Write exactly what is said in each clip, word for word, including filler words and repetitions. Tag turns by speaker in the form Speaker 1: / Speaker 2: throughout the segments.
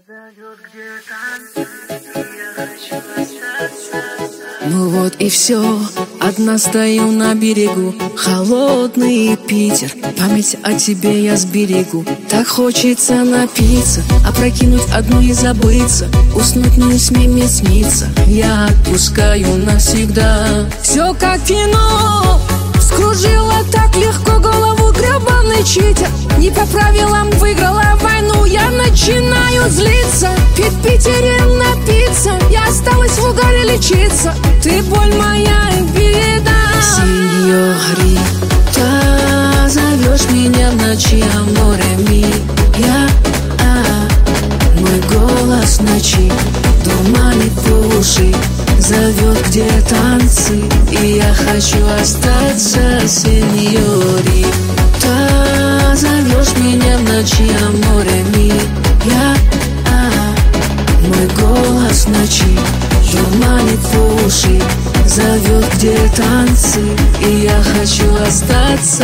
Speaker 1: Ну вот и все, одна стою на берегу, холодный Питер, память о тебе я сберегу. Так хочется напиться, опрокинуть одну и забыться, уснуть не смей сниться, я отпускаю навсегда. Все как кино, вскружила так легко голову гребаный читер. Не по правилам выиграла войну, я начинаю злиться. Пить в Питере напиться, я осталась в угаре лечиться. Ты боль моя и беда. Сеньорита, зовешь меня в ночи, аморе ми. Я, а, мой голос в ночи дурманит уши, зовет, где танцы, и я хочу остаться. Сеньорита, зовешь меня в ночи, аморе ми. Я, а, мой голос в ночи дурманит уши, зовет, где танцы, и я хочу остаться.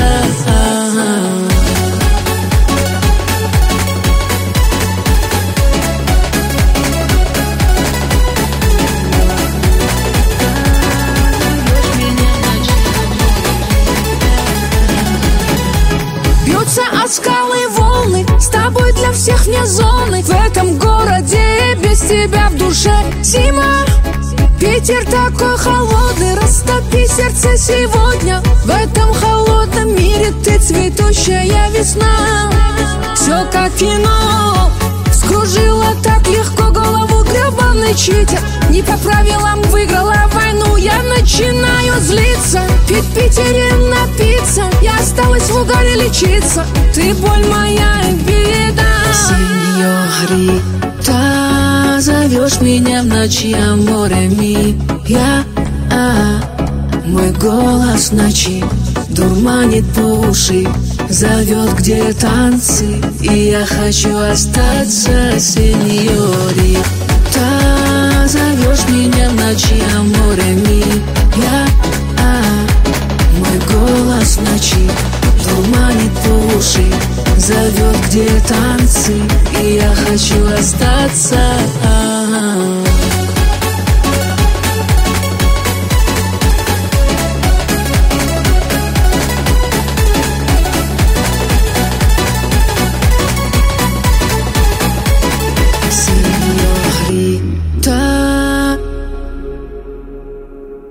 Speaker 1: Бьются от скалы волны, с тобой для всех вне зоны. В этом городе без тебя в душе зима. Питер такой холодный, растопи сердце сегодня. В этом холодном мире ты цветущая весна. Все как кино, вскружила так легко голову гребаный читер. Не по правилам выиграла войну, я начинаю злиться. Пить в Питере напиться, я осталась в угаре лечиться. Ты боль моя и беда. Сеньорита, зовешь меня в ночи, аморе ми. Я, а, мой голос в ночи дурманит уши, зовет, где танцы, и я хочу остаться. Сеньорита, зовешь меня в ночи, аморе ми. Я, а, мой голос в ночи дурманит уши, зовет, где танцы, и я хочу остаться.